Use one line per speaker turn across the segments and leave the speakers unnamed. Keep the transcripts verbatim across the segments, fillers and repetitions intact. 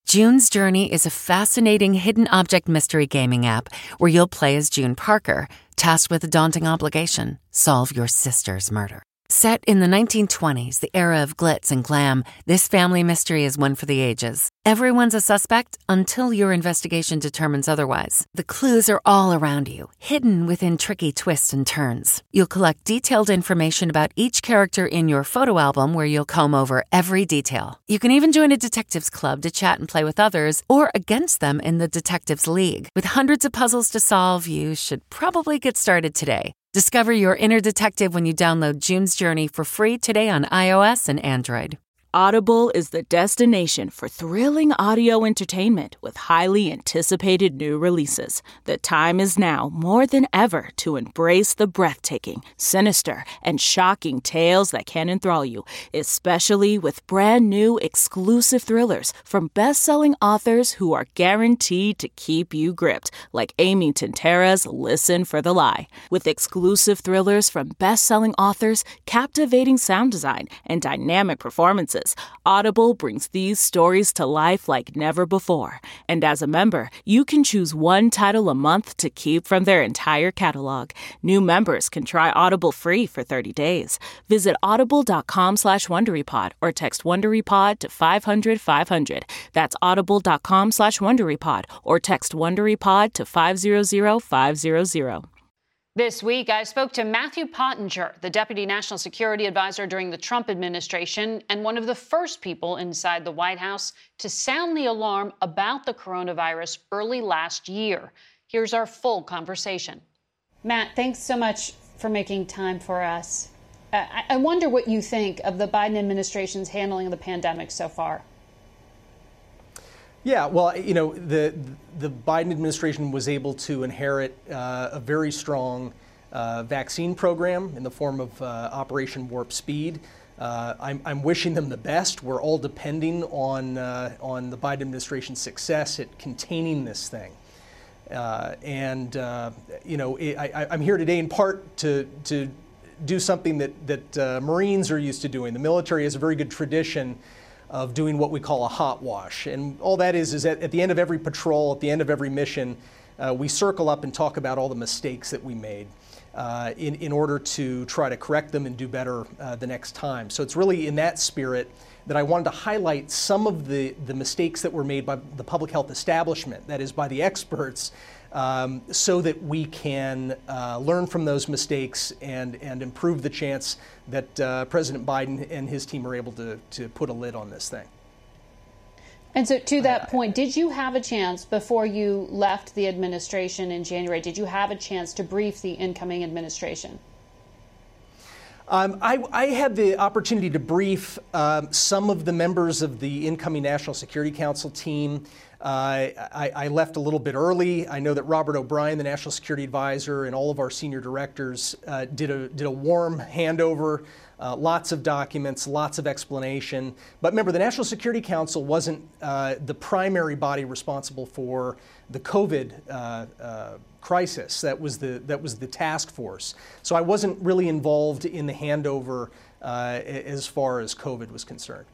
June's Journey is a fascinating hidden object mystery gaming app where you'll play as June Parker, tasked with a daunting obligation: solve your sister's murder. Set in the nineteen twenties, the era of glitz and glam, this family mystery is one for the ages. Everyone's a suspect until your investigation determines otherwise. The clues are all around you, hidden within tricky twists and turns. You'll collect detailed information about each character in your photo album where you'll comb over every detail. You can even join a detectives club to chat and play with others or against them in the Detectives League. With hundreds of puzzles to solve, you should probably get started today. Discover your inner detective when you download June's Journey for free today on iOS and Android.
Audible is the destination for thrilling audio entertainment with highly anticipated new releases. The time is now more than ever to embrace the breathtaking, sinister, and shocking tales that can enthrall you, especially with brand new exclusive thrillers from best-selling authors who are guaranteed to keep you gripped, like Amy Tintera's Listen for the Lie. With exclusive thrillers from best-selling authors, captivating sound design, and dynamic performances, Audible brings these stories to life like never before. And as a member, you can choose one title a month to keep from their entire catalog. New members can try Audible free for thirty days. Visit audible.com slash WonderyPod or text WonderyPod to five hundred five hundred. That's audible.com slash WonderyPod or text WonderyPod to five hundred five hundred.
This week, I spoke to Matthew Pottinger, the Deputy National Security Advisor during the Trump administration and one of the first people inside the White House to sound the alarm about the coronavirus early last year. Here's our full conversation. Matt, thanks so much for making time for us. Uh, I wonder what you think of the Biden administration's handling of the pandemic so far.
Yeah, well, you know, the the Biden administration was able to inherit uh, a very strong uh, vaccine program in the form of uh, Operation Warp Speed. Uh, I'm, I'm wishing them the best. We're all depending on uh, on the Biden administration's success at containing this thing. Uh, and uh, you know, I, I'm here today in part to to do something that that uh, Marines are used to doing. The military has a very good tradition of doing what we call a hot wash. And all that is, is that at the end of every patrol, at the end of every mission, uh, we circle up and talk about all the mistakes that we made uh, in, in order to try to correct them and do better uh, the next time. So it's really in that spirit that I wanted to highlight some of the, the mistakes that were made by the public health establishment, that is by the experts, um, so that we can uh, learn from those mistakes and, and improve the chance that uh, President Biden and his team are able to, to put a lid on this thing.
And so to that point, did you have a chance before you left the administration in January, did you have a chance to brief the incoming administration?
Um, I, I had the opportunity to brief um, some of the members of the incoming National Security Council team. Uh, I, I left a little bit early. I know that Robert O'Brien, the National Security Advisor, and all of our senior directors uh, did a did a warm handover, uh, lots of documents, lots of explanation. But remember, the National Security Council wasn't uh, the primary body responsible for the COVID uh, uh, crisis. That was the that was the task force. So I wasn't really involved in the handover uh, as far as COVID was concerned.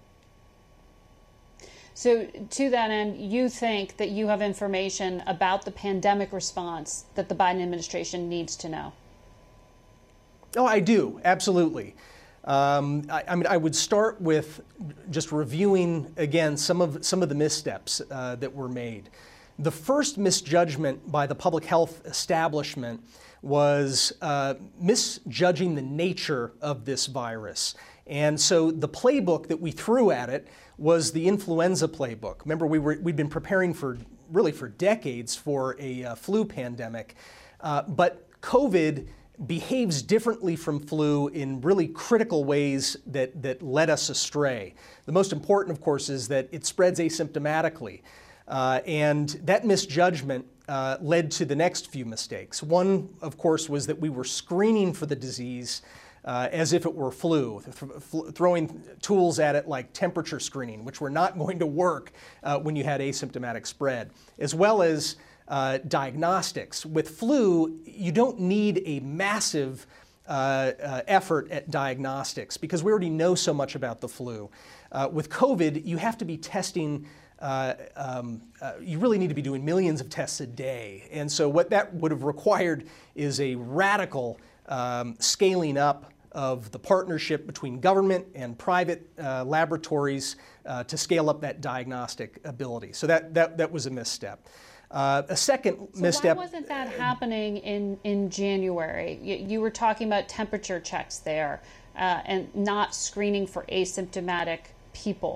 So to that end, you think that you have information about the pandemic response that the Biden administration needs to know?
Oh, I do, absolutely. Um, I, I mean, I would start with just reviewing again some of some of the missteps uh, that were made. The first misjudgment by the public health establishment was uh, misjudging the nature of this virus. And so the playbook that we threw at it was the influenza playbook. Remember, we were, we'd been preparing for really for decades for a uh, flu pandemic, uh, but COVID behaves differently from flu in really critical ways that, that led us astray. The most important, of course, is that it spreads asymptomatically. Uh, and that misjudgment uh, led to the next few mistakes. One, of course, was that we were screening for the disease uh, as if it were flu, th- throwing tools at it like temperature screening, which were not going to work uh, when you had asymptomatic spread, as well as uh, diagnostics. With flu, you don't need a massive uh, uh, effort at diagnostics because we already know so much about the flu. Uh, with COVID, you have to be testing uh, um, uh, you really need to be doing millions of tests a day. And so what that would have required is a radical um, scaling up of the partnership between government and private uh, laboratories uh, to scale up that diagnostic ability. So that, that, that was a misstep. Uh, a second
so
misstep.
Why wasn't that happening in, in January? You, you were talking about temperature checks there uh, and not screening for asymptomatic people.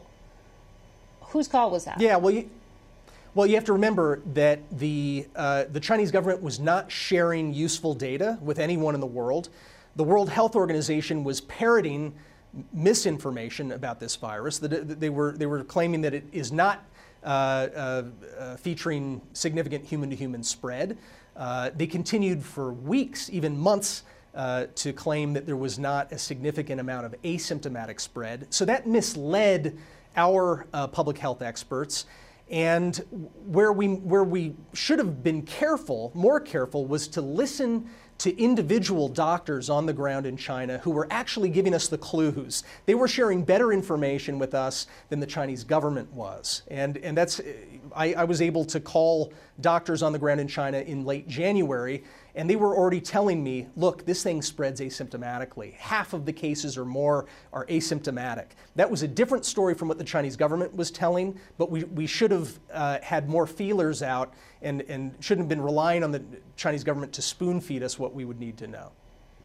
Whose call was that?
Yeah, well, you, well, you have to remember that the, uh, the Chinese government was not sharing useful data with anyone in the world. The World Health Organization was parroting misinformation about this virus. They were, they were claiming that it is not Uh, uh, uh, featuring significant human-to-human spread. Uh, they continued for weeks, even months, uh, to claim that there was not a significant amount of asymptomatic spread. So that misled our uh, public health experts. And where we, where we should have been careful, more careful, was to listen to individual doctors on the ground in China who were actually giving us the clues. They were sharing better information with us than the Chinese government was. And, and that's, I, I was able to call doctors on the ground in China in late January, and they were already telling me, look, this thing spreads asymptomatically. Half of the cases or more are asymptomatic. That was a different story from what the Chinese government was telling, but we, we should have uh, had more feelers out and, and shouldn't have been relying on the Chinese government to spoon feed us what we would need to know.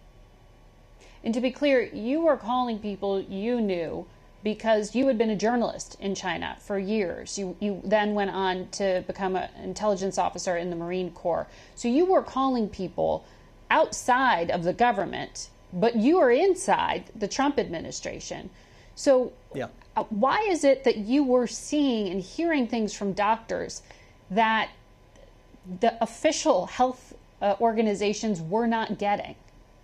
And to be clear, you were calling people you knew because you had been a journalist in China for years. You, you then went on to become an intelligence officer in the Marine Corps. So you were calling people outside of the government, but you were inside the Trump administration. So
yeah.
uh, why is it that you were seeing and hearing things from doctors that the official health uh, organizations were not getting?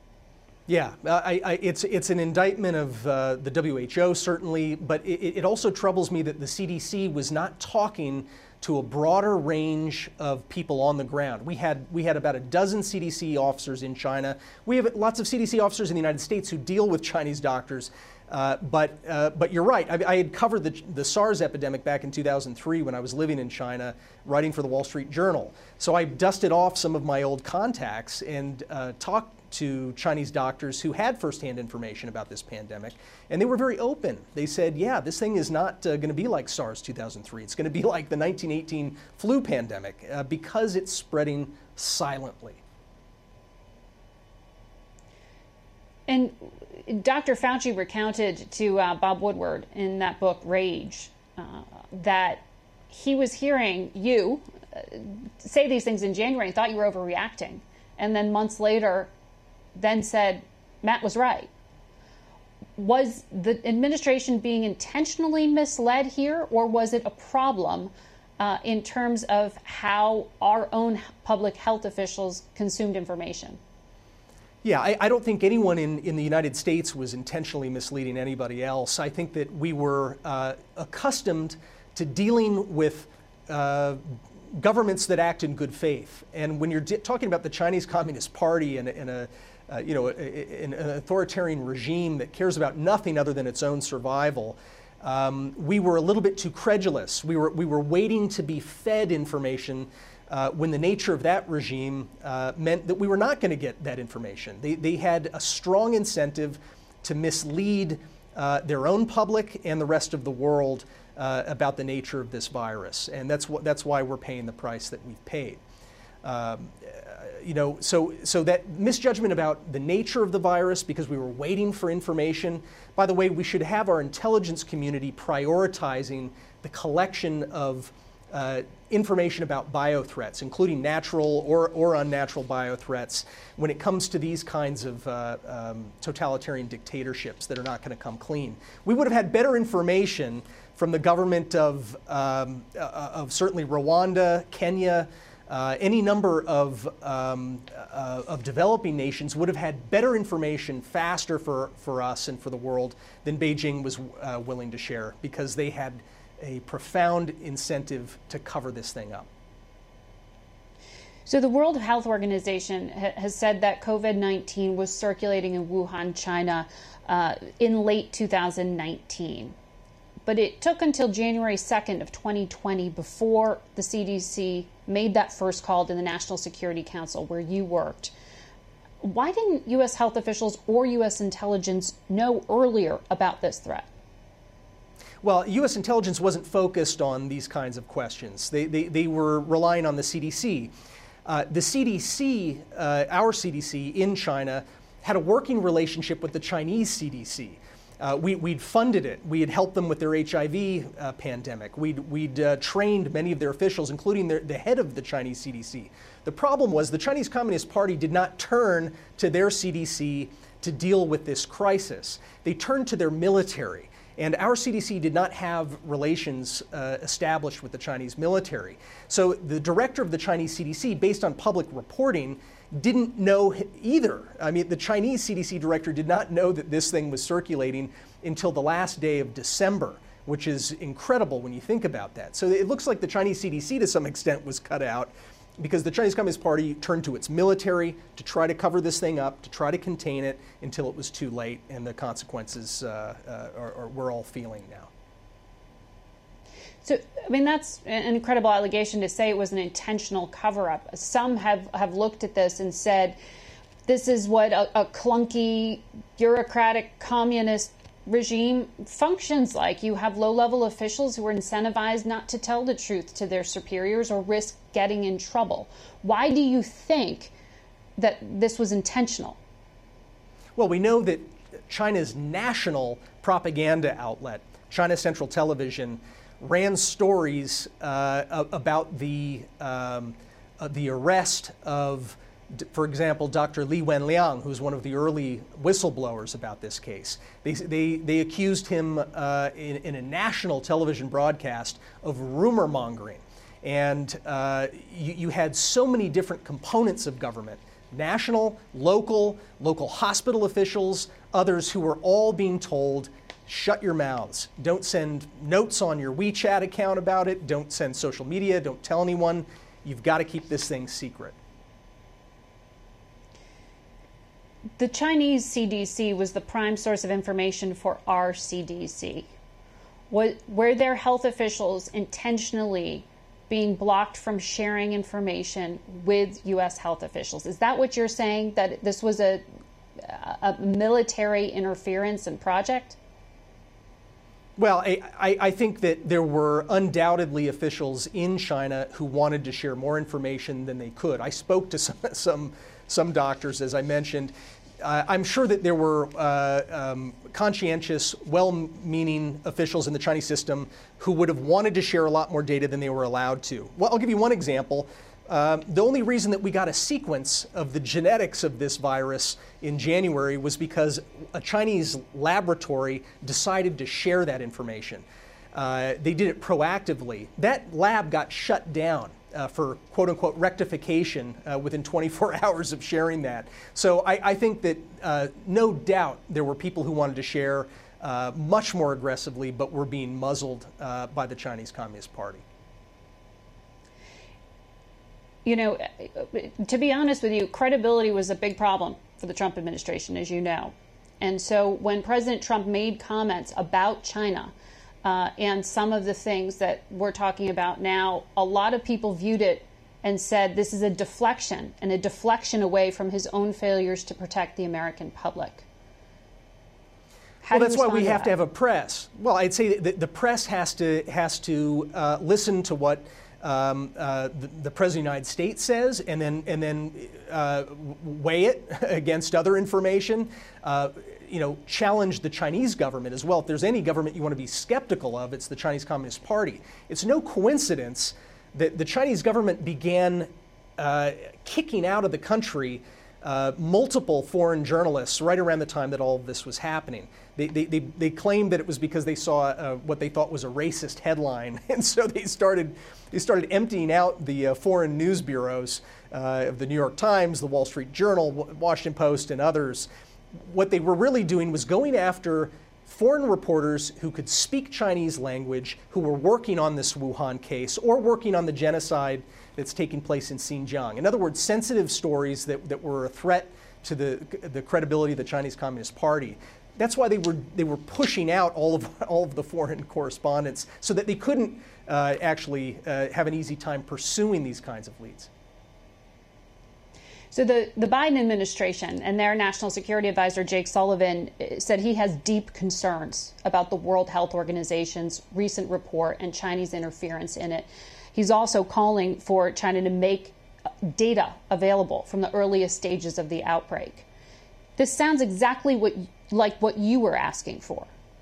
Yeah, I, I, it's, it's an indictment of uh, the W H O, certainly, but it, it also troubles me that the C D C was not talking to a broader range of people on the ground. We had, we had about a dozen C D C officers in China. We have lots of C D C officers in the United States who deal with Chinese doctors. Uh, but, uh, but you're right. I, I had covered the, the SARS epidemic back in two thousand three when I was living in China, writing for the Wall Street Journal. So I dusted off some of my old contacts and uh, talked to Chinese doctors who had firsthand information about this pandemic, and they were very open. They said, yeah, this thing is not uh, going to be like SARS two thousand three. It's going to be like the nineteen eighteen flu pandemic uh, because it's spreading silently.
And Doctor Fauci recounted to uh, Bob Woodward in that book, Rage, uh, that he was hearing you uh, say these things in January and thought you were overreacting. And then months later, then said, Matt was right. Was the administration being intentionally misled here, or was it a problem uh, in terms of how our own public health officials consumed information?
Yeah, I, I don't think anyone in, in the United States was intentionally misleading anybody else. I think that we were uh, accustomed to dealing with uh, governments that act in good faith. And when you're talking about the Chinese Communist Party and, and a, uh, you know, an authoritarian regime that cares about nothing other than its own survival, um, we were a little bit too credulous. We were, we were waiting to be fed information uh, when the nature of that regime uh, meant that we were not going to get that information. They, they had a strong incentive to mislead uh, their own public and the rest of the world Uh, about the nature of this virus, and that's what that's why we're paying the price that we've paid. Um, you know, so so that misjudgment about the nature of the virus because we were waiting for information. By the way, we should have our intelligence community prioritizing the collection of uh, information about biothreats, including natural or, or unnatural biothreats, when it comes to these kinds of uh, um, totalitarian dictatorships that are not going to come clean. We would have had better information from the government of, um, uh, of certainly Rwanda, Kenya, uh, any number of, um, uh, of developing nations would have had better information faster for, for us and for the world than Beijing was uh, willing to share, because they had a profound incentive to cover this thing up.
So the World Health Organization ha has said that COVID nineteen was circulating in Wuhan, China uh, in late two thousand nineteen. but it took until January second of twenty twenty before the C D C made that first call to the National Security Council, where you worked. Why didn't U S health officials or U S intelligence know earlier about this threat?
Well, U S intelligence wasn't focused on these kinds of questions. They, they, they were relying on the C D C. Uh, the C D C, uh, our C D C in China, had a working relationship with the Chinese C D C. Uh, we, we'd funded it. We had helped them with their H I V uh, pandemic. We'd, we'd uh, trained many of their officials, including their, the head of the Chinese C D C. The problem was the Chinese Communist Party did not turn to their C D C to deal with this crisis. They turned to their military. And our C D C did not have relations uh, established with the Chinese military. So the director of the Chinese C D C, based on public reporting, didn't know either. I mean, the Chinese C D C director did not know that this thing was circulating until the last day of December, which is incredible when you think about that. So it looks like the Chinese C D C to some extent was cut out because the Chinese Communist Party turned to its military to try to cover this thing up, to try to contain it until it was too late, and the consequences uh, uh, are, are, we're all feeling now.
So, I mean, that's an incredible allegation to say it was an intentional cover-up. Some have, have looked at this and said, this is what a, a clunky, bureaucratic, communist regime functions like. You have low-level officials who are incentivized not to tell the truth to their superiors or risk getting in trouble. Why do you think that this was intentional?
Well, we know that China's national propaganda outlet, China Central Television, ran stories uh, about the, um, uh, the arrest of, for example, Doctor Li Wenliang, who's one of the early whistleblowers about this case. They, they, they accused him uh, in, in a national television broadcast of rumor mongering. And uh, you, you had so many different components of government, national, local, local hospital officials, others who were all being told, shut your mouths. Don't send notes on your WeChat account about it. Don't send social media. Don't tell anyone. You've got to keep this thing secret.
The Chinese C D C was the prime source of information for our C D C. What, were their health officials intentionally being blocked from sharing information with U S health officials? Is that what you're saying, that this was a, a military interference and project?
Well, I, I think that there were undoubtedly officials in China who wanted to share more information than they could. I spoke to some some, some doctors, as I mentioned. Uh, I'm sure that there were uh, um, conscientious, well-meaning officials in the Chinese system who would have wanted to share a lot more data than they were allowed to. Well, I'll give you one example. Um, the only reason that we got a sequence of the genetics of this virus in January was because a Chinese laboratory decided to share that information. Uh, they did it proactively. That lab got shut down uh, for quote-unquote rectification uh, within twenty-four hours of sharing that. So I, I think that uh, no doubt there were people who wanted to share uh, much more aggressively, but were being muzzled uh, by the Chinese Communist Party.
You know, to be honest with you, credibility was a big problem for the Trump administration, as you know. And so when President Trump made comments about China uh, and some of the things that we're talking about now, a lot of people viewed it and said this is a deflection and a deflection away from his own failures to protect the American public. How
well, that's why we
to
have
that?
to have a press. Well, I'd say that the press has to, has to uh, listen to what Um, uh, the, the President of the United States says, and then and then uh, weigh it against other information. Uh, you know, challenge the Chinese government as well. If there's any government you want to be skeptical of, it's the Chinese Communist Party. It's no coincidence that the Chinese government began uh, kicking out of the country uh, multiple foreign journalists right around the time that all of this was happening. They, they, they, they claimed that it was because they saw uh, what they thought was a racist headline, and so they started they started emptying out the uh, foreign news bureaus uh, of the New York Times, the Wall Street Journal, Washington Post, and others. What they were really doing was going after foreign reporters who could speak Chinese language, who were working on this Wuhan case or working on the genocide that's taking place in Xinjiang. In other words, sensitive stories that, that were a threat to the, the credibility of the Chinese Communist Party. that's why they were they were pushing out all of all of the foreign correspondence so that they couldn't uh, actually uh, have an easy time pursuing these kinds of leads.
So the, the Biden administration and their national security advisor, Jake Sullivan, said he has deep concerns about the World Health Organization's recent report and Chinese interference in it. He's also calling for China to make data available from the earliest stages of the outbreak. This sounds exactly what, like what you were asking for.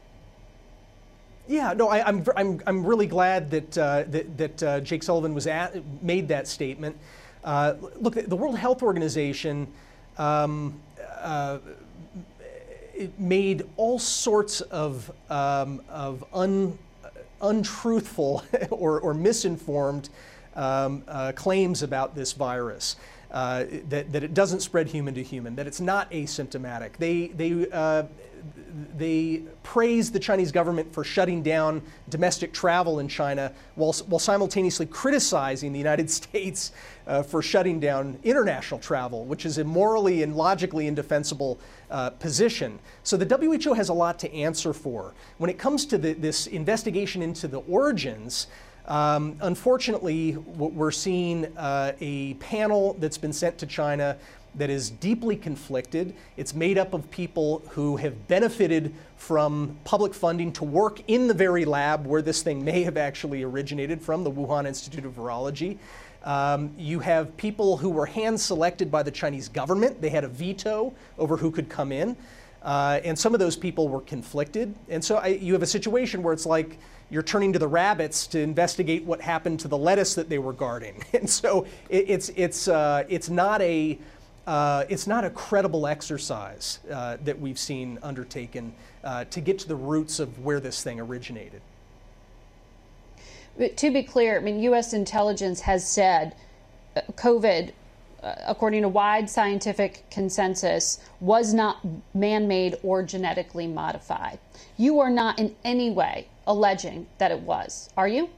Yeah, no, I, I'm, I'm, I'm really glad that, uh, that, that uh, Jake Sullivan was at, made that statement. Uh, look, the World Health Organization um, uh, it made all sorts of, um, of un, untruthful or, or misinformed um, uh, claims about this virus. Uh, that, that it doesn't spread human to human, that it's not asymptomatic. They, they, uh, they praised the Chinese government for shutting down domestic travel in China while, while simultaneously criticizing the United States uh, for shutting down international travel, which is a morally and logically indefensible uh, position. So the W H O has a lot to answer for. When it comes to the, this investigation into the origins, Um, unfortunately, what we're seeing uh, a panel that's been sent to China that is deeply conflicted. It's made up of people who have benefited from public funding to work in the very lab where this thing may have actually originated from, the Wuhan Institute of Virology. Um, you have people who were hand-selected by the Chinese government. They had a veto over who could come in. Uh, and some of those people were conflicted. And so I, you have a situation where it's like you're turning to the rabbits to investigate what happened to the lettuce that they were guarding. And so it, it's, it's, uh, it's, not a, uh, it's not a credible exercise uh, that we've seen undertaken uh, to get to the roots of where this thing originated.
But to be clear, I mean, U S intelligence has said uh, COVID, uh, according to wide scientific consensus, was not man-made or genetically modified. You are not in any way alleging that it was, are you?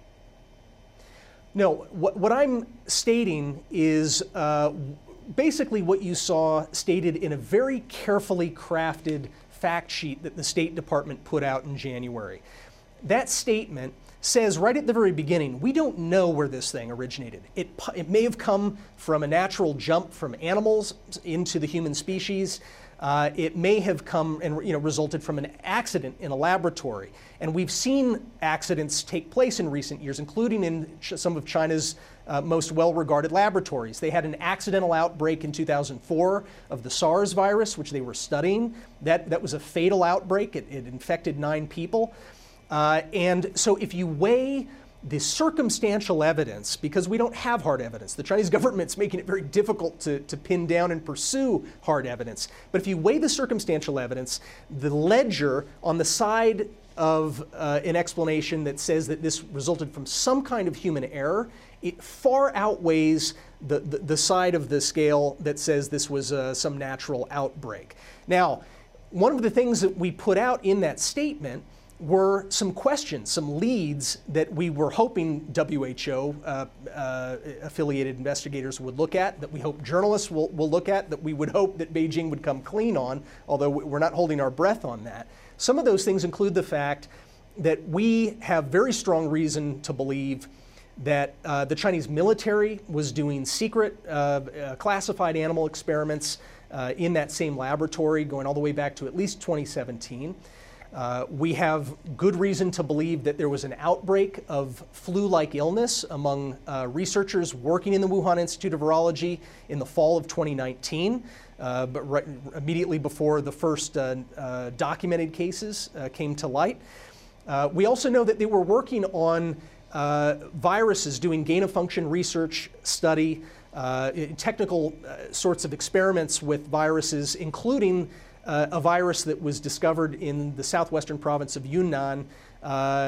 No, what, what I'm stating is uh, basically what you saw stated in a very carefully crafted fact sheet that the State Department put out in January. That statement says right at the very beginning, we don't know where this thing originated. It, it may have come from a natural jump from animals into the human species. Uh, it may have come and you know, resulted from an accident in a laboratory. And we've seen accidents take place in recent years, including in ch- some of China's uh, most well-regarded laboratories. They had an accidental outbreak in two thousand four of the SARS virus, which they were studying. That, that was a fatal outbreak. It, it infected nine people. Uh, and so if you weigh the circumstantial evidence, because we don't have hard evidence, the Chinese government's making it very difficult to, to pin down and pursue hard evidence. But if you weigh the circumstantial evidence, the ledger on the side of uh, an explanation that says that this resulted from some kind of human error, it far outweighs the, the, the side of the scale that says this was uh, some natural outbreak. Now, one of the things that we put out in that statement were some questions, some leads that we were hoping W H O uh, uh, affiliated investigators would look at, that we hope journalists will, will look at, that we would hope that Beijing would come clean on, although we're not holding our breath on that. Some of those things include the fact that we have very strong reason to believe that uh, the Chinese military was doing secret uh, uh, classified animal experiments uh, in that same laboratory going all the way back to at least twenty seventeen. Uh, we have good reason to believe that there was an outbreak of flu-like illness among uh, researchers working in the Wuhan Institute of Virology in the fall of twenty nineteen, uh, but right, immediately before the first uh, uh, documented cases uh, came to light. Uh, we also know that they were working on uh, viruses, doing gain-of-function research study, uh, technical uh, sorts of experiments with viruses, including Uh, a virus that was discovered in the southwestern province of Yunnan uh,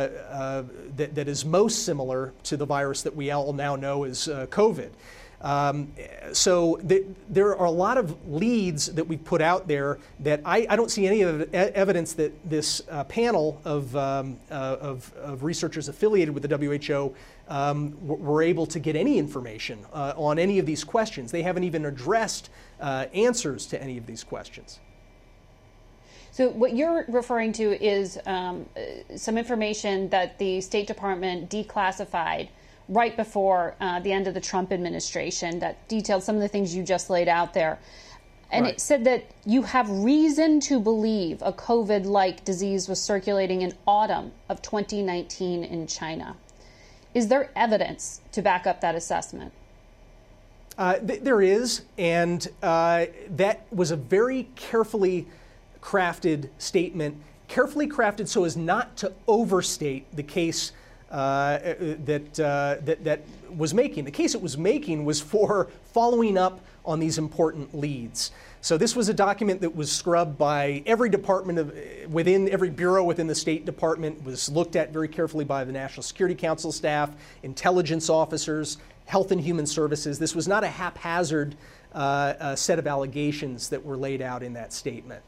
uh, that, that is most similar to the virus that we all now know as uh, COVID. Um, so th- there are a lot of leads that we put out there that I, I don't see any of e- evidence that this uh, panel of, um, uh, of, of researchers affiliated with the W H O um, w- were able to get any information uh, on any of these questions. They haven't even addressed uh, answers to any of these questions.
So what you're referring to is um, some information that the State Department declassified right before uh, the end of the Trump administration that detailed some of the things you just laid out there. And right. It said that you have reason to believe a COVID-like disease was circulating in autumn of twenty nineteen in China. Is there evidence to back up that assessment?
Uh, th- there is, and uh, that was a very carefully crafted statement, carefully crafted so as not to overstate the case uh, that, uh, that that was making. The case it was making was for following up on these important leads. So this was a document that was scrubbed by every department of within every bureau within the State Department, was looked at very carefully by the National Security Council staff, intelligence officers, Health and Human Services. This was not a haphazard uh, uh, set of allegations that were laid out in that statement.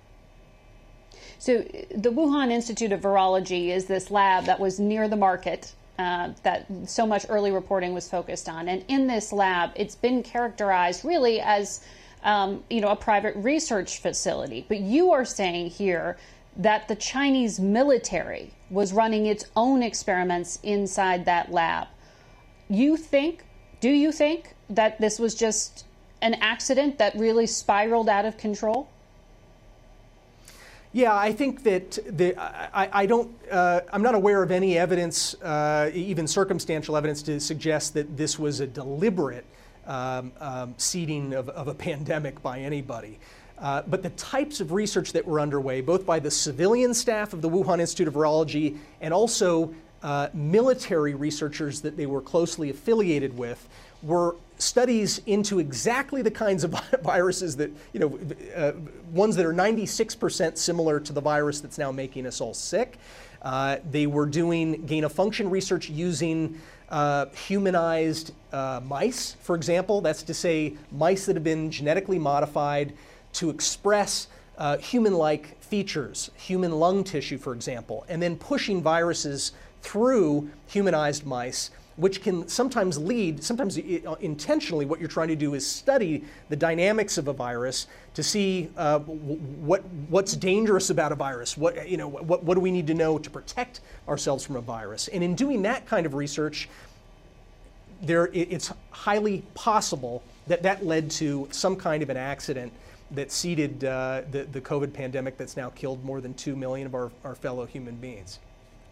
So the Wuhan Institute of Virology is this lab that was near the market uh, that so much early reporting was focused on. And in this lab, it's been characterized really as um, you know, a private research facility. But you are saying here that the Chinese military was running its own experiments inside that lab. You think, do you think that this was just an accident that really spiraled out of control?
Yeah, I think that the, I, I don't, uh, I'm not aware of any evidence, uh, even circumstantial evidence, to suggest that this was a deliberate um, um, seeding of, of a pandemic by anybody. Uh, but the types of research that were underway, both by the civilian staff of the Wuhan Institute of Virology and also uh, military researchers that they were closely affiliated with, were studies into exactly the kinds of viruses that, you know, uh, ones that are ninety-six percent similar to the virus that's now making us all sick. Uh, they were doing gain-of-function research using uh, humanized uh, mice, for example. That's to say mice that have been genetically modified to express uh, human-like features, human lung tissue, for example, and then pushing viruses through humanized mice, which can sometimes lead, sometimes intentionally, what you're trying to do is study the dynamics of a virus to see uh, what what's dangerous about a virus. What you know, what what do we need to know to protect ourselves from a virus? And in doing that kind of research, there it's highly possible that that led to some kind of an accident that seeded uh, the the COVID pandemic that's now killed more than two million of our, our fellow human beings.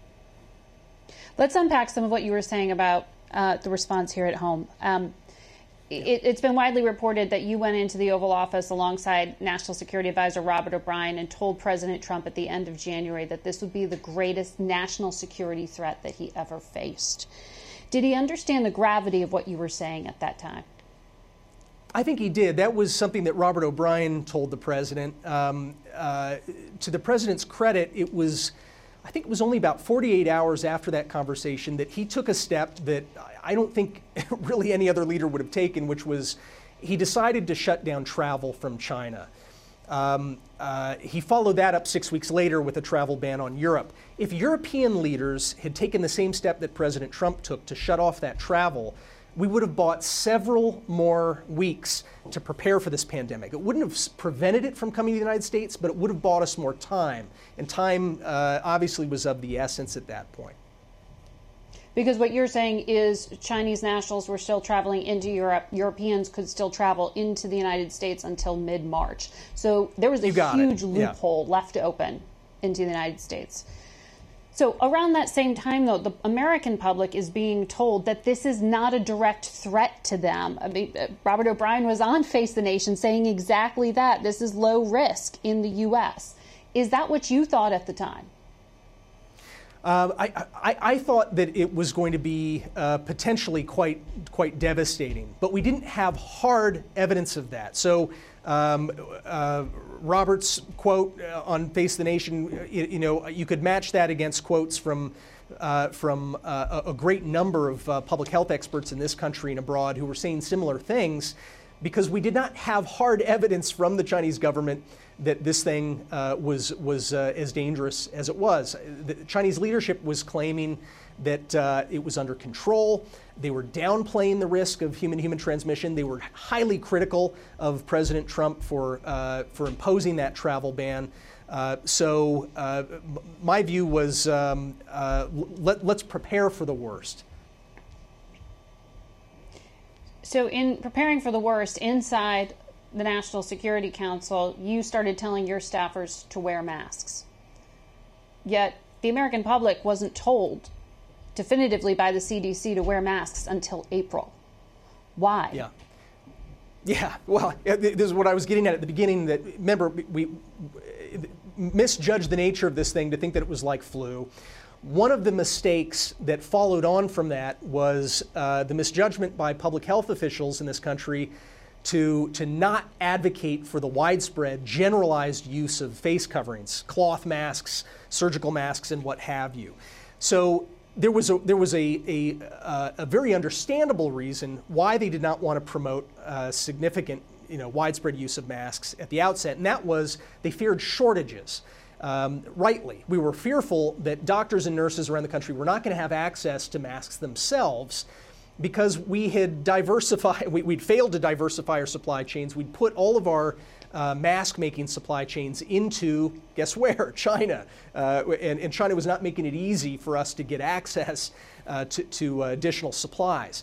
Let's unpack some of what you were saying about uh, the response here at home. Um, it, it's been widely reported that you went into the Oval Office alongside National Security Advisor Robert O'Brien and told President Trump at the end of January that this would be the greatest national security threat that he ever faced. Did he understand the gravity of what you were saying at that time?
I think he did. That was something that Robert O'Brien told the president. Um, uh, to the president's credit, it was I think it was only about forty-eight hours after that conversation that he took a step that I don't think really any other leader would have taken, which was he decided to shut down travel from China. Um, uh, he followed that up six weeks later with a travel ban on Europe. If European leaders had taken the same step that President Trump took to shut off that travel, we would have bought several more weeks to prepare for this pandemic. It wouldn't have prevented it from coming to the United States, but it would have bought us more time. And time uh, obviously was of the essence at that point.
Because what you're saying is Chinese nationals were still traveling into Europe. Europeans could still travel into the United States until mid-March. So there was a huge loophole yeah. left open into the United States. So around that same time, though, the American public is being told that this is not a direct threat to them. I mean, Robert O'Brien was on Face the Nation saying exactly that. This is low risk in the U S. Is that what you thought at the time?
Uh, I, I, I thought that it was going to be uh, potentially quite quite devastating, but we didn't have hard evidence of that. So um, uh, Robert's quote uh, on Face the Nation, you, you know, you could match that against quotes from uh, from uh, a great number of uh, public health experts in this country and abroad who were saying similar things, because we did not have hard evidence from the Chinese government that this thing uh, was was uh, as dangerous as it was. The Chinese leadership was claiming that uh, it was under control. They were downplaying the risk of human-human transmission. They were highly critical of President Trump for uh, for imposing that travel ban. Uh, so uh, my view was um, uh, let, let's prepare for the worst.
So in preparing for the worst inside the National Security Council, you started telling your staffers to wear masks. Yet the American public wasn't told definitively by the C D C to wear masks until April. Why?
Yeah. Yeah, well, this is what I was getting at at the beginning, that, remember, we misjudged the nature of this thing to think that it was like flu. One of the mistakes that followed on from that was uh, the misjudgment by public health officials in this country to, to not advocate for the widespread, generalized use of face coverings, cloth masks, surgical masks, and what have you. So there was a, there was a, a, uh, a very understandable reason why they did not want to promote uh, significant, you know, widespread use of masks at the outset, and that was they feared shortages. Um, rightly, we were fearful that doctors and nurses around the country were not going to have access to masks themselves because we had diversified, we, we'd failed to diversify our supply chains. We'd put all of our uh, mask-making supply chains into, guess where? China. Uh, and, and China was not making it easy for us to get access uh, to, to uh, additional supplies.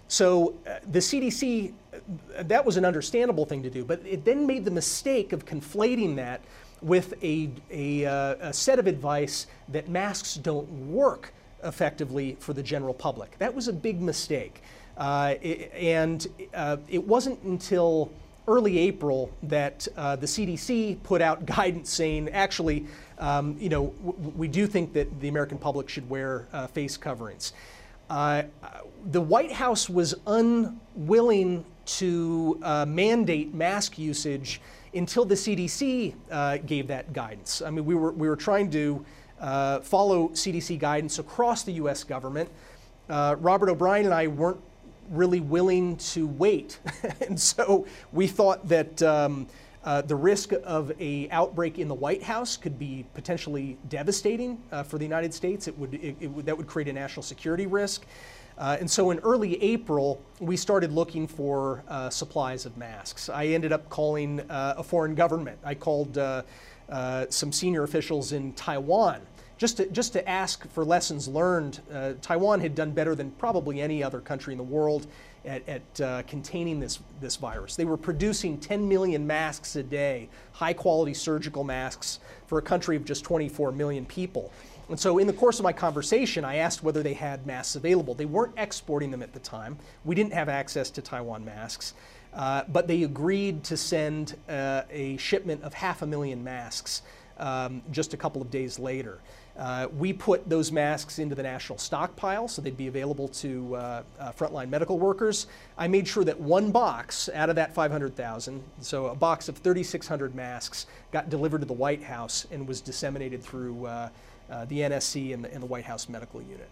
So uh, the C D C, uh, that was an understandable thing to do, but it then made the mistake of conflating that with a, a, uh, a set of advice that masks don't work effectively for the general public. That was a big mistake. Uh, it, and uh, it wasn't until early April that uh, the C D C put out guidance saying, actually, um, you know, w- we do think that the American public should wear uh, face coverings. Uh, the White House was unwilling to uh, mandate mask usage until the C D C uh, gave that guidance. I mean, we were we were trying to uh, follow C D C guidance across the U S government. Uh, Robert O'Brien and I weren't really willing to wait, and so we thought that um, uh, the risk of a outbreak in the White House could be potentially devastating uh, for the United States. It would, it, it would that would create a national security risk. Uh, and so in early April, we started looking for uh, supplies of masks. I ended up calling uh, a foreign government. I called uh, uh, some senior officials in Taiwan just to, just to ask for lessons learned. Uh, Taiwan had done better than probably any other country in the world at, at uh, containing this, this virus. They were producing ten million masks a day, high quality surgical masks for a country of just twenty-four million people. And so in the course of my conversation, I asked whether they had masks available. They weren't exporting them at the time. We didn't have access to Taiwan masks, uh, but they agreed to send uh, a shipment of half a million masks um, just a couple of days later. Uh, we put those masks into the national stockpile so they'd be available to uh, uh, frontline medical workers. I made sure that one box out of that five hundred thousand, so a box of thirty-six hundred masks, got delivered to the White House and was disseminated through uh, Uh, the N S C and the, and the White House Medical Unit.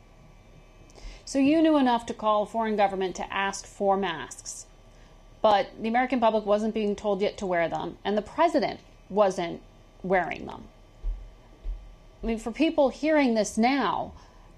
So you knew enough to call a foreign government to ask for masks, but the American public wasn't being told yet to wear them, and the president wasn't wearing them. I mean, for people hearing this now,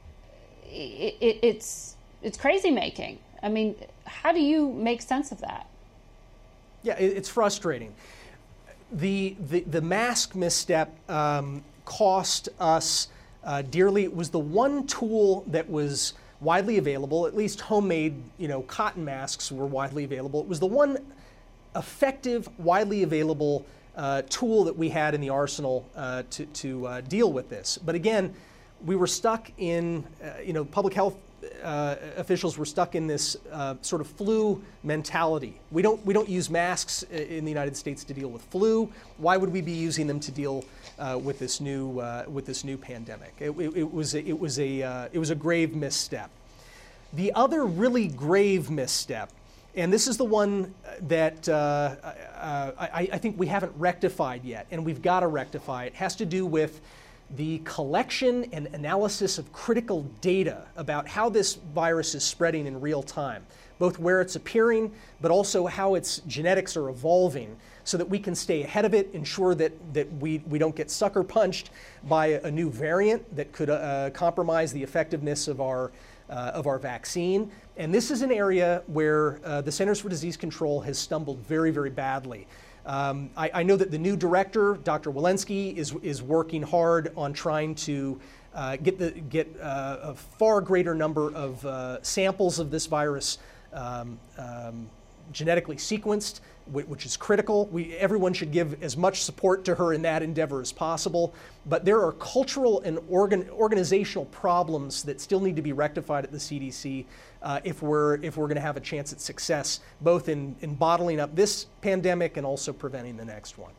it, it, it's it's crazy making. I mean, how do you make sense of that?
Yeah, it, it's frustrating. The the the mask misstep Um, cost us uh, dearly. It was the one tool that was widely available, at least homemade, you know, cotton masks were widely available. It was the one effective, widely available uh, tool that we had in the arsenal uh, to, to uh, deal with this. But again, we were stuck in, uh, you know, public health uh, officials were stuck in this uh, sort of flu mentality. We don't, we don't use masks in the United States to deal with flu. Why would we be using them to deal Uh, with this new uh, with this new pandemic? It, it, it was a, it was a uh, it was a grave misstep. The other really grave misstep, and this is the one that uh, uh, I, I think we haven't rectified yet, and we've got to rectify it, has to do with the collection and analysis of critical data about how this virus is spreading in real time, both where it's appearing, but also how its genetics are evolving, so that we can stay ahead of it, ensure that, that we, we don't get sucker punched by a, a new variant that could uh, compromise the effectiveness of our, uh, of our vaccine. And this is an area where uh, the Centers for Disease Control has stumbled very, very badly. Um, I, I know that the new director, Doctor Walensky, is, is working hard on trying to uh, get, the, get uh, a far greater number of uh, samples of this virus um, um, genetically sequenced, which is critical. We, everyone should give as much support to her in that endeavor as possible. But there are cultural and organ, organizational problems that still need to be rectified at the C D C uh, if we're, if we're going to have a chance at success, both in, in bottling up this pandemic and also preventing the next one.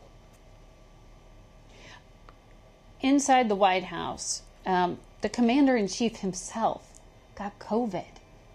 Inside the White House, um, the commander-in-chief himself got COVID.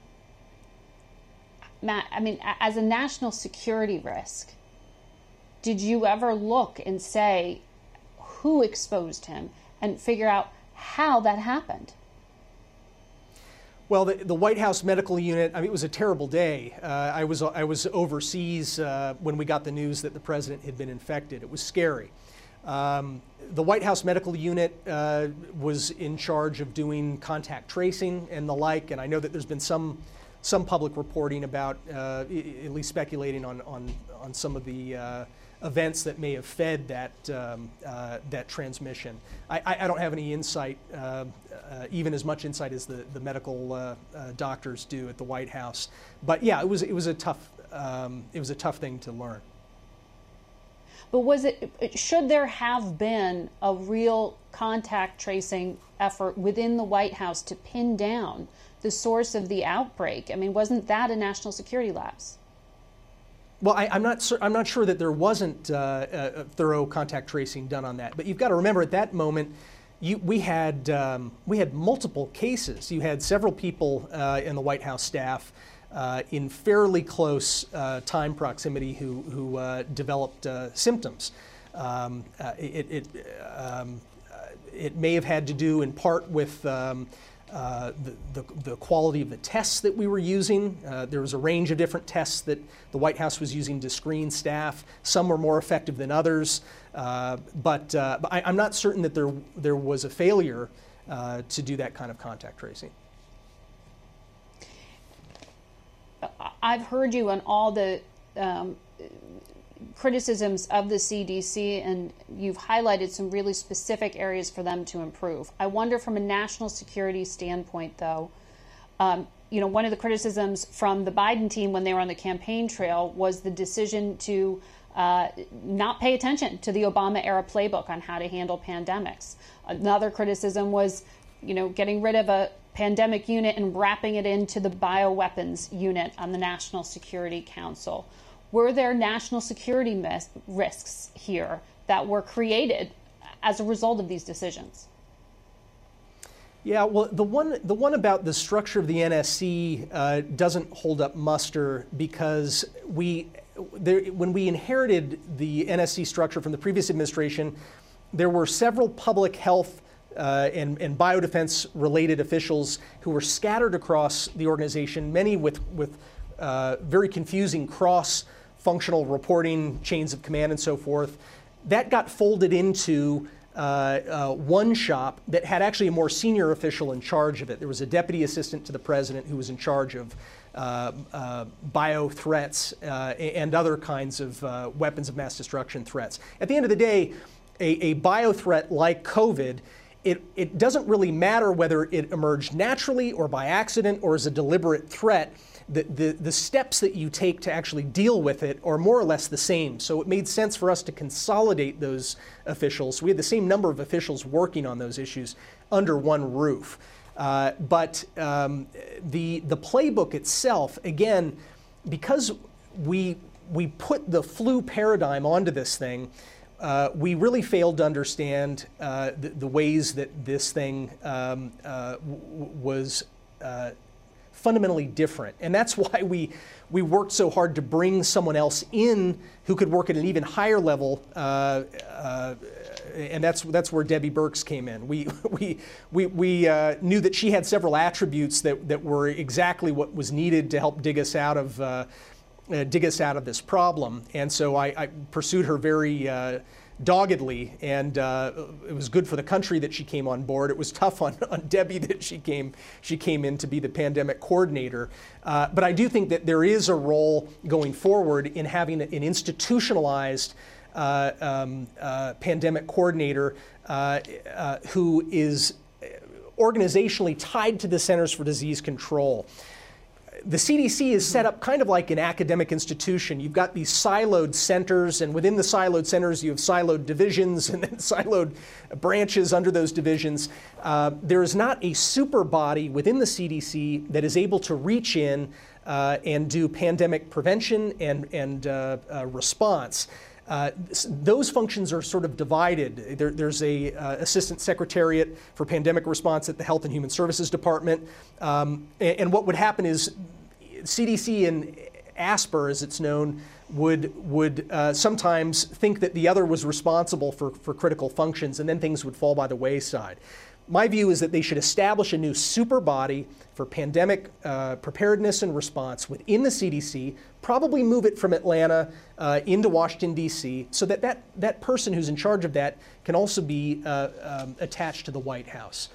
Matt, I mean, as a national security risk, did you ever look and say who exposed him and figure out how that happened?
Well, the, the White House medical unit, I mean, it was a terrible day. Uh, I was, I was overseas uh, when we got the news that the president had been infected. It was scary. Um, the White House medical unit uh, was in charge of doing contact tracing and the like, and I know that there's been some some public reporting about, uh, at least speculating on, on, on some of the uh, events that may have fed that, um, uh, that transmission. I, I don't have any insight, uh, uh, even as much insight as the, the medical uh, uh, doctors do at the White House. But yeah, it was, it was a tough, um, it was a tough thing to learn.
But was it, should there have been a real contact tracing effort within the White House to pin down the source of the outbreak? I mean, wasn't that a national security lapse?
Well, I, I'm not. I'm not sure that there wasn't uh, a thorough contact tracing done on that. But you've got to remember, at that moment, you, we had um, we had multiple cases. You had several people uh, in the White House staff uh, in fairly close uh, time proximity who who uh, developed uh, symptoms. Um, uh, it it, um, it may have had to do in part with Um, Uh, the, the, the quality of the tests that we were using. Uh, there was a range of different tests that the White House was using to screen staff. Some were more effective than others, uh, but, uh, but I, I'm not certain that there, there was a failure uh, to do that kind of contact tracing.
I've heard you on all the um, criticisms of the C D C, and you've highlighted some really specific areas for them to improve. I wonder, from a national security standpoint, though, um, you know, one of the criticisms from the Biden team when they were on the campaign trail was the decision to uh, not pay attention to the Obama-era playbook on how to handle pandemics. Another criticism was, you know, getting rid of a pandemic unit and wrapping it into the bioweapons unit on the National Security Council. Were there national security mis- risks here that were created as a result of these decisions?
Yeah, well, the one the one about the structure of the N S C uh, doesn't hold up muster, because we there, when we inherited the N S C structure from the previous administration, there were several public health uh, and, and biodefense related officials who were scattered across the organization, many with with uh, very confusing cross functional reporting chains of command and so forth. That got folded into uh, uh, one shop that had actually a more senior official in charge of it. There was a deputy assistant to the president who was in charge of uh, uh, bio threats uh, and other kinds of uh, weapons of mass destruction threats. At the end of the day, a, a bio threat like COVID, it, it doesn't really matter whether it emerged naturally or by accident or as a deliberate threat. The, the, the steps that you take to actually deal with it are more or less the same. So it made sense for us to consolidate those officials. We had the same number of officials working on those issues under one roof. Uh, but um, the, the playbook itself, again, because we, we put the flu paradigm onto this thing, uh, we really failed to understand uh, the, the ways that this thing um, uh, w- was uh, fundamentally different. And that's why we we worked so hard to bring someone else in who could work at an even higher level, uh, uh, and that's that's where Debbie Birx came in. We we we, we uh, knew that she had several attributes that, that were exactly what was needed to help dig us out of uh, uh, dig us out of this problem. And so I, I pursued her very uh, doggedly, and uh, it was good for the country that she came on board. It was tough on, on Debbie that she came she came in to be the pandemic coordinator. Uh, but I do think that there is a role going forward in having an institutionalized uh, um, uh, pandemic coordinator uh, uh, who is organizationally tied to the Centers for Disease Control. The C D C is set up kind of like an academic institution. You've got these siloed centers, and within the siloed centers you have siloed divisions and then siloed branches under those divisions. Uh, there is not a super body within the C D C that is able to reach in uh, and do pandemic prevention and, and uh, uh, response. Uh, those functions are sort of divided. There, there's a uh, assistant secretariat for pandemic response at the Health and Human Services Department. Um, and, and what would happen is C D C and ASPR, as it's known, would would uh, sometimes think that the other was responsible for, for critical functions, and then things would fall by the wayside. My view is that they should establish a new super body for pandemic uh, preparedness and response within the C D C, probably move it from Atlanta uh, into Washington, D C, so that, that that person who's in charge of that can also be uh, um, attached to the White House.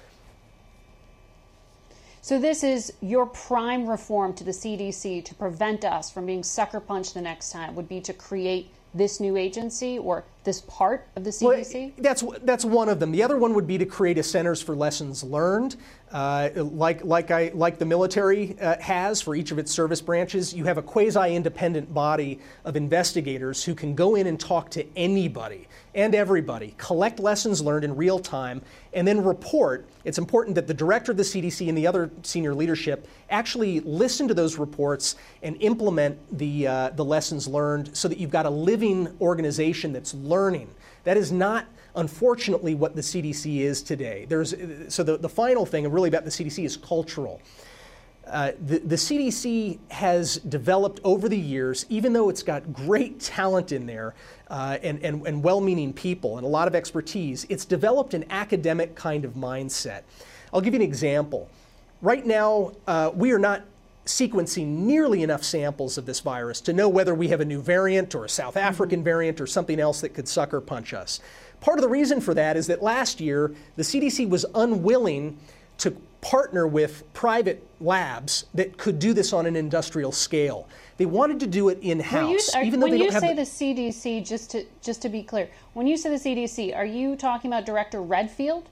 So this is your prime reform to the C D C to prevent us from being sucker punched the next time, would be to create this new agency or this part of the C D C?
Well, that's that's one of them. The other one would be to create a Centers for Lessons Learned, uh, like like I like the military uh, has for each of its service branches. You have a quasi-independent body of investigators who can go in and talk to anybody and everybody, collect lessons learned in real time, and then report. It's important that the director of the C D C and the other senior leadership actually listen to those reports and implement the uh, the lessons learned, so that you've got a living organization that's learning. That is not, unfortunately, what the C D C is today. There's so the, the final thing really about the C D C is cultural. Uh, the, the C D C has developed over the years, even though it's got great talent in there uh, and, and, and well-meaning people and a lot of expertise, it's developed an academic kind of mindset. I'll give you an example. Right now, uh, we are not sequencing nearly enough samples of this virus to know whether we have a new variant or a South African variant or something else that could sucker punch us. Part of the reason for that is that last year, the C D C was unwilling to partner with private labs that could do this on an industrial scale. They wanted to do it in-house,
you, are,
even though they don't have.
When you say
the,
the C D C, just to just to be clear, when you say the C D C, are you talking about Director Redfield?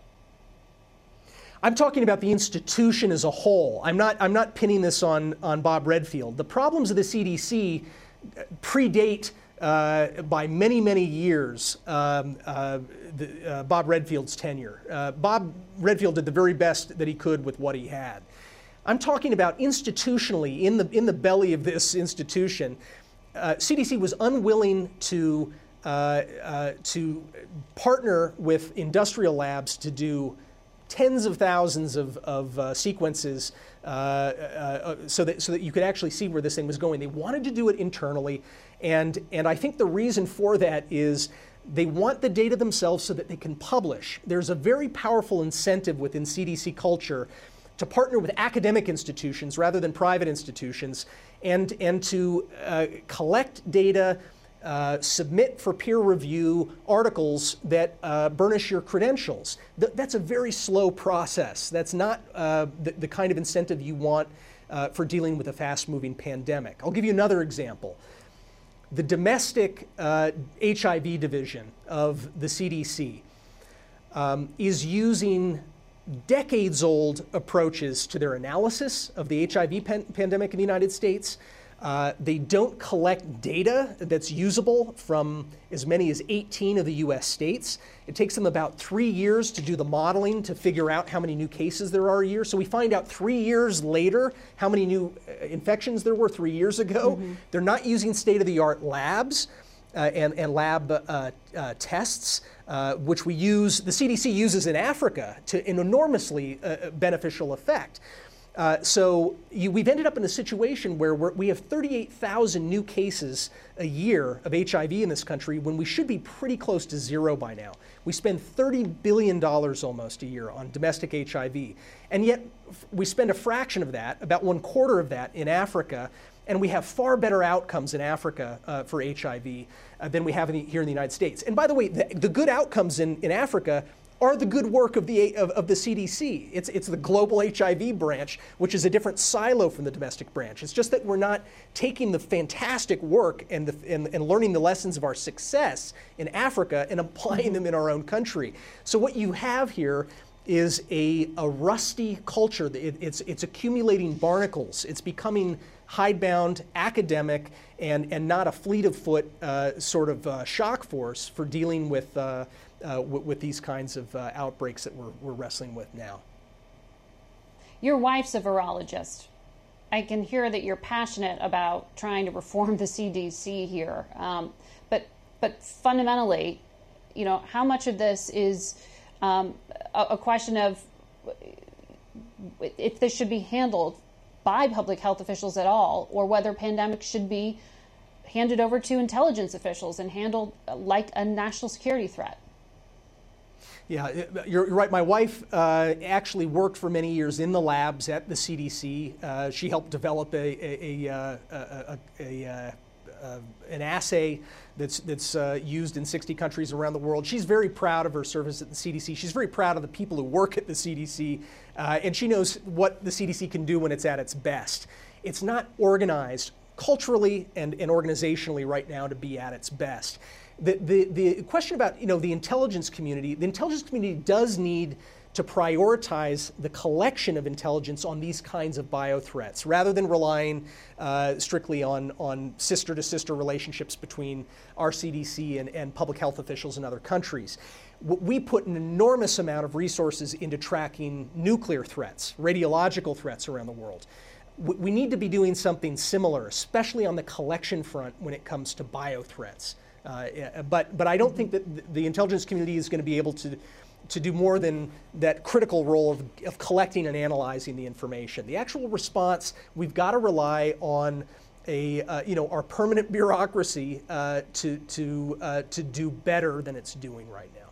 I'm talking about the institution as a whole. I'm not. I'm not pinning this on on Bob Redfield. The problems of the C D C predate uh, by many, many years um, uh, the, uh, Bob Redfield's tenure. Uh, Bob Redfield did the very best that he could with what he had. I'm talking about institutionally, in the in the belly of this institution, uh, C D C was unwilling to uh, uh, to partner with industrial labs to do tens of thousands of, of uh, sequences uh, uh, so that so that you could actually see where this thing was going. They wanted to do it internally, and and I think the reason for that is they want the data themselves so that they can publish. There's a very powerful incentive within C D C culture to partner with academic institutions rather than private institutions, and and to uh, collect data, Uh, submit for peer review articles that uh, burnish your credentials. Th- that's a very slow process. That's not uh, the, the kind of incentive you want uh, for dealing with a fast-moving pandemic. I'll give you another example. The domestic uh, H I V division of the C D C um, is using decades-old approaches to their analysis of the H I V pan- pandemic in the United States. Uh, they don't collect data that's usable from as many as eighteen of the U S states. It takes them about three years to do the modeling to figure out how many new cases there are a year. So we find out three years later how many new infections there were three years ago. Mm-hmm. They're not using state-of-the-art labs uh, and, and lab uh, uh, tests, uh, which we use, the C D C uses in Africa to an enormously uh, beneficial effect. Uh, so you, we've ended up in a situation where we're, we have thirty-eight thousand new cases a year of H I V in this country when we should be pretty close to zero by now. We spend thirty billion dollars almost a year on domestic H I V. And yet we spend a fraction of that, about one quarter of that in Africa. And we have far better outcomes in Africa uh, for H I V uh, than we have in the, here in the United States. And by the way, the, the good outcomes in, in Africa are the good work of the of, of the C D C. It's it's the global H I V branch, which is a different silo from the domestic branch. It's just that we're not taking the fantastic work and the and, and learning the lessons of our success in Africa and applying them in our own country. So what you have here is a, a rusty culture. It, it's it's accumulating barnacles. It's becoming hidebound, academic, and and not a fleet of foot uh, sort of uh, shock force for dealing with. Uh, Uh, w- with these kinds of uh, outbreaks that we're, we're wrestling with now.
Your wife's a virologist. I can hear that you're passionate about trying to reform the C D C here. Um, but but fundamentally, you know, how much of this is um, a, a question of if this should be handled by public health officials at all, or whether pandemics should be handed over to intelligence officials and handled like a national security threat?
Yeah, you're right. My wife uh, actually worked for many years in the labs at the C D C. Uh, she helped develop a, a, a, a, a, a, a an assay that's that's uh, used in sixty countries around the world. She's very proud of her service at the C D C. She's very proud of the people who work at the C D C, uh, and she knows what the C D C can do when it's at its best. It's not organized culturally and, and organizationally right now to be at its best. The, the, the question about, you know, the intelligence community, the intelligence community does need to prioritize the collection of intelligence on these kinds of biothreats rather than relying uh, strictly on, on sister-to-sister relationships between our C D C and, and public health officials in other countries. We put an enormous amount of resources into tracking nuclear threats, radiological threats around the world. We need to be doing something similar, especially on the collection front when it comes to biothreats. Uh, but but I don't think that the intelligence community is going to be able to to do more than that critical role of, of collecting and analyzing the information. The actual response, we've got to rely on a uh, you know our permanent bureaucracy uh, to to uh, to do better than it's doing right now.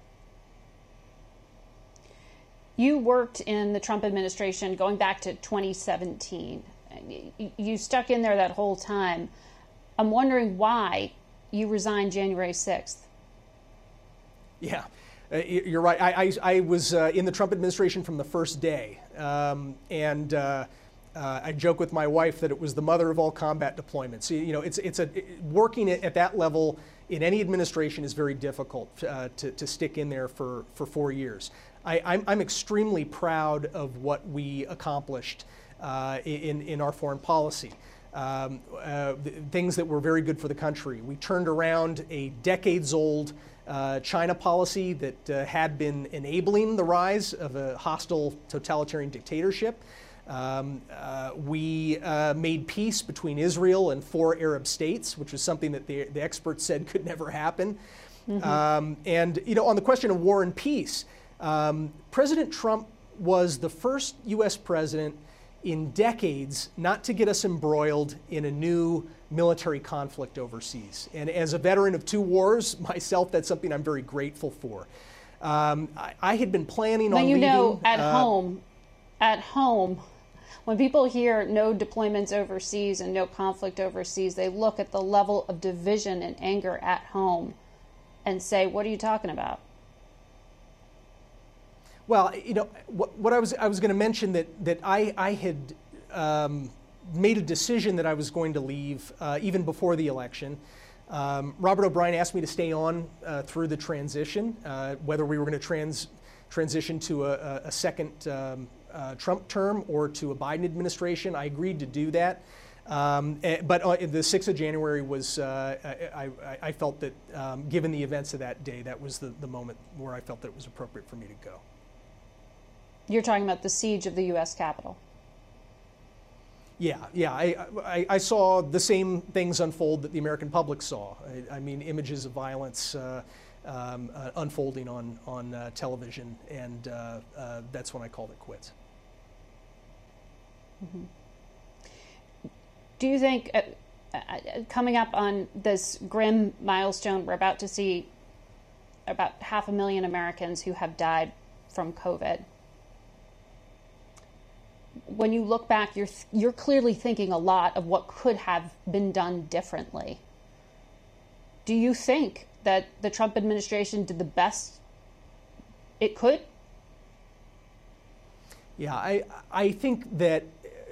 You worked in the Trump administration going back to twenty seventeen. You stuck in there that whole time. I'm wondering why you resigned January sixth.
Yeah, uh, you're right. I, I, I was uh, in the Trump administration from the first day. Um, and uh, uh, I joke with my wife that it was the mother of all combat deployments. You know, it's, it's a, it, working at that level in any administration is very difficult uh, to, to stick in there for, for four years. I, I'm, I'm extremely proud of what we accomplished uh, in, in our foreign policy. Um, uh, things that were very good for the country. We turned around a decades-old uh, China policy that uh, had been enabling the rise of a hostile totalitarian dictatorship. Um, uh, we uh, made peace between Israel and four Arab states, which was something that the, the experts said could never happen. Mm-hmm. Um, and you know, on the question of war and peace, um, President Trump was the first U S president in decades not to get us embroiled in a new military conflict overseas. And as a veteran of two wars myself, that's something I'm very grateful for. Um, I, I had been planning
but
on
you
leaving.
know, at
uh,
home, at home, when people hear no deployments overseas and no conflict overseas, they look at the level of division and anger at home and say, what are you talking about?
Well, you know, what, what I was I was going to mention that that I I had um, made a decision that I was going to leave uh, even before the election. Um, Robert O'Brien asked me to stay on uh, through the transition, uh, whether we were going to trans transition to a, a second um, uh, Trump term or to a Biden administration. I agreed to do that. Um, but uh, the sixth of January was, uh, I, I, I felt that um, given the events of that day, that was the, the moment where I felt that it was appropriate for me to go.
You're talking about the siege of the U S Capitol.
Yeah, yeah. I, I, I saw the same things unfold that the American public saw. I, I mean, images of violence uh, um, uh, unfolding on, on uh, television, and uh, uh, that's when I called it quits.
Mm-hmm. Do you think, uh, uh, coming up on this grim milestone, we're about to see about half a million Americans who have died from COVID, when you look back, you're you're clearly thinking a lot of what could have been done differently. Do you think that the Trump administration did the best it could?
Yeah, I I think that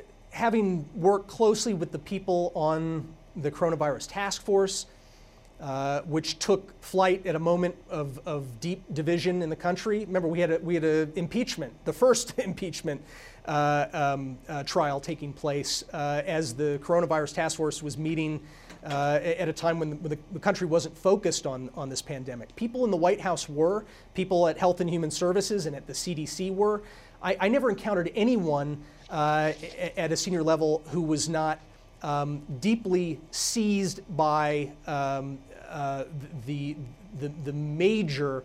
having worked closely with the people on the coronavirus task force, uh, which took flight at a moment of, of deep division in the country. Remember, we had a, we had an impeachment, the first impeachment uh, um, uh, trial taking place uh, as the coronavirus task force was meeting uh, at a time when the, the country wasn't focused on, on this pandemic. People in the White House were, people at Health and Human Services and at the C D C were. I, I never encountered anyone uh, at a senior level who was not um, deeply seized by um, uh, the, the, the major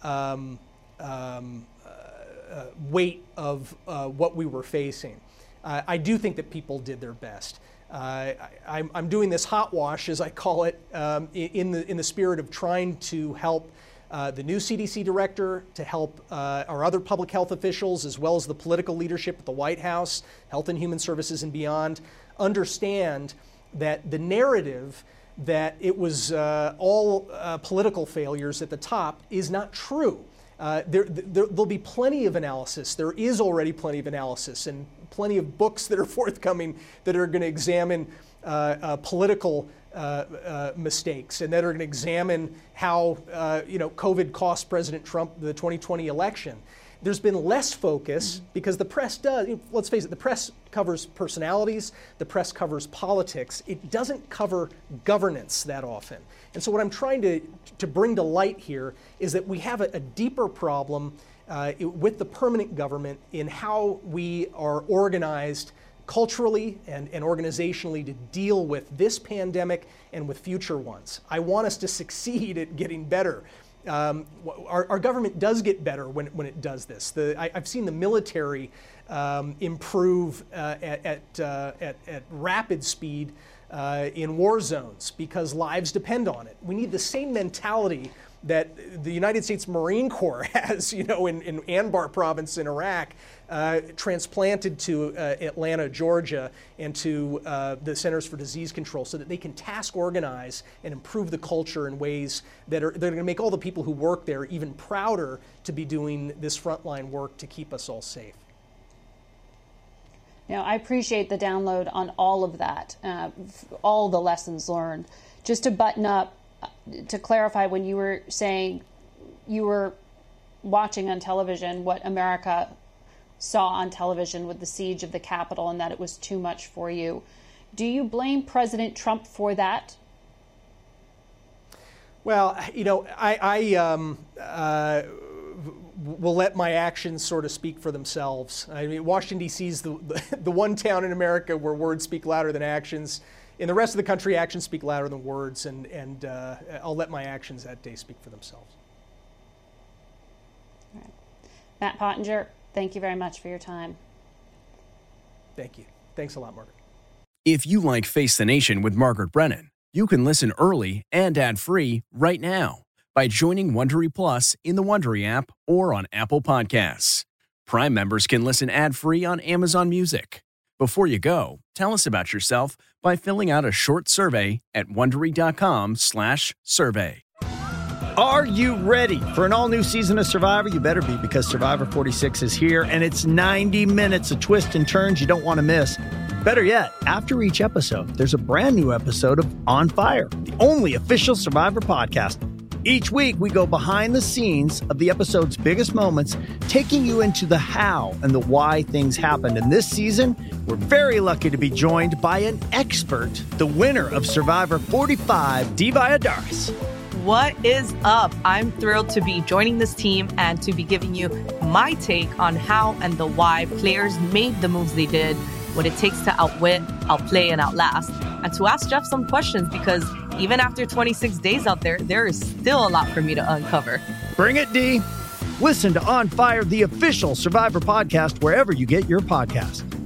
um, um, uh, weight of uh, what we were facing. Uh, I do think that people did their best. Uh, I, I'm, I'm doing this hot wash, as I call it, um, in, the, in the spirit of trying to help Uh, the new C D C director, to help uh, our other public health officials, as well as the political leadership at the White House, Health and Human Services and beyond, understand that the narrative that it was uh, all uh, political failures at the top is not true. Uh, there, there, there'll be plenty of analysis. There is already plenty of analysis and plenty of books that are forthcoming that are going to examine uh, uh, political Uh, uh, mistakes and that are going to examine how uh, you know COVID cost President Trump the twenty twenty election. There's been less focus mm-hmm. because the press does, let's face it, the press covers personalities, the press covers politics. It doesn't cover governance that often. And so what I'm trying to, to bring to light here is that we have a, a deeper problem uh, with the permanent government in how we are organized culturally and, and organizationally to deal with this pandemic and with future ones. I want us to succeed at getting better. Um, our, our government does get better when, when it does this. The, I, I've seen the military um, improve uh, at, at, uh, at, at rapid speed uh, in war zones because lives depend on it. We need the same mentality that the United States Marine Corps has, you know, in, in Anbar province in Iraq, uh, transplanted to uh, Atlanta, Georgia, and to uh, the Centers for Disease Control so that they can task organize and improve the culture in ways that are, that are going to make all the people who work there even prouder to be doing this frontline work to keep us all safe.
Now, I appreciate the download on all of that, uh, all the lessons learned. Just to button up, to clarify, when you were saying you were watching on television what America saw on television with the siege of the Capitol and that it was too much for you, do you blame President Trump for that?
Well, you know, I, I um, uh, will let my actions sort of speak for themselves. I mean, Washington, D C is the, the, the one town in America where words speak louder than actions. In the rest of the country, actions speak louder than words, and, and uh, I'll let my actions that day speak for themselves.
All right. Matt Pottinger, thank you very much for your time.
Thank you. Thanks a lot, Margaret.
If you like Face the Nation with Margaret Brennan, you can listen early and ad-free right now by joining Wondery Plus in the Wondery app or on Apple Podcasts. Prime members can listen ad-free on Amazon Music. Before you go, tell us about yourself by filling out a short survey at Wondery.com slash survey.
Are you ready for an all-new season of Survivor? You better be, because Survivor forty-six is here, and it's ninety minutes of twists and turns you don't want to miss. Better yet, after each episode, there's a brand new episode of On Fire, the only official Survivor podcast. Each week, we go behind the scenes of the episode's biggest moments, taking you into the how and the why things happened. And this season, we're very lucky to be joined by an expert, the winner of Survivor forty-five, Dee Valladares.
What is up? I'm thrilled to be joining this team and to be giving you my take on how and the why players made the moves they did, what it takes to outwit, outplay, and outlast, and to ask Jeff some questions, because even after twenty-six days out there, there is still a lot for me to uncover.
Bring it, D. Listen to On Fire, the official Survivor podcast, wherever you get your podcast.